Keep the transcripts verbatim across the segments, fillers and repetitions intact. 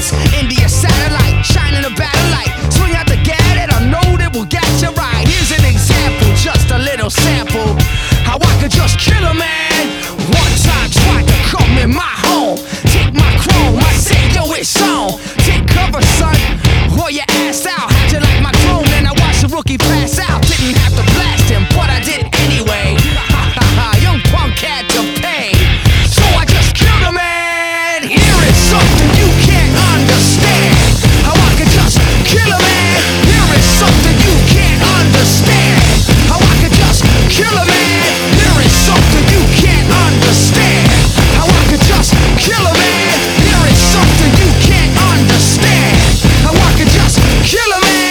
this India satellite, shining a battle light. Swing out the gat and a note that will get you right. Here's an example, just a little sample. How I could just kill a man. One time tried to come in my home, take my chrome, I say yo it's on. Take cover son, or your ass out. How'd you like my chrome? Then I watched the rookie pass out. Didn't have to blast him, but I did anyway. Ha ha ha, young punk had to pay, so I just killed a man. Here is something you can't understand. How I could just kill a man. Here is something you can't understand. How I could just kill a man. Here is something you can't understand. How I could just kill a man. Here is something you can't understand. How I could just kill a man.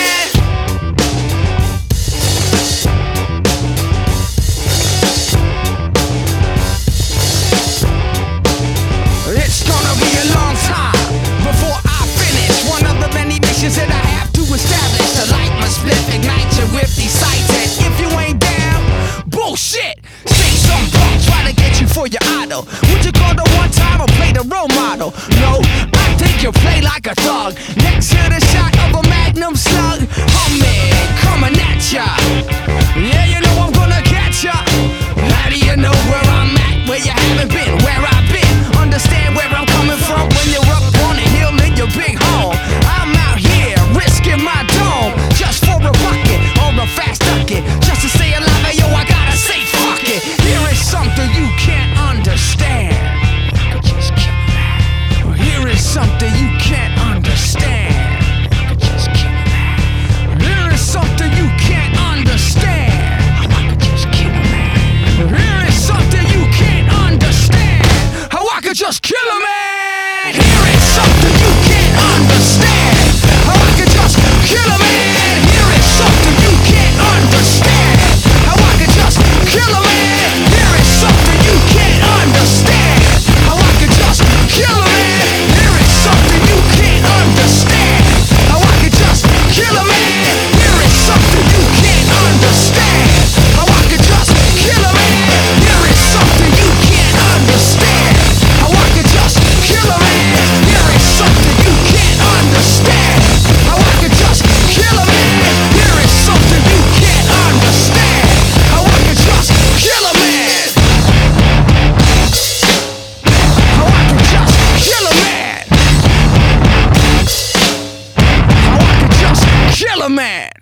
It's gonna be a long time before I finish one of the many missions that I have to establish. To light my split, ignite you with these sights. And if you ain't down, bullshit. Say some punk try to get you for your idol. Would you call the one time or play the role model? No, I think you play like a thug. Next to the shot of a magnum slug, humming, coming at ya. Yeah, you know I'm gonna catch ya. How do you know where I'm at? Where you haven't been, where I've been. Understand where I'm coming from when you're up on the hill in your big home. I'm out here risking my dome just for a bucket or a fast ducket. Just to stay alive, hey, yo, I gotta say fuck it. Here is something you can't understand. I could just kill a man. Here is something you can't understand. I could just kill a man. Here is something you can't understand. I could just kill a man. Here is something you can't understand. How I could just kill a man. Here is something you can't understand. How I could just kill a man. Here is something you can't understand. How I could just kill a man. Here is something you can't understand. How I could just kill a man. Here is something you can't understand. How I could just kill a man. Here is something you can't understand. How I could just kill a man. Here is something you can't understand. How I could just kill a man. Here is something you can't understand. How I could just kill a man. Here is something you can't understand. How I could just kill a man. How I could just kill a man. How I could just kill a man.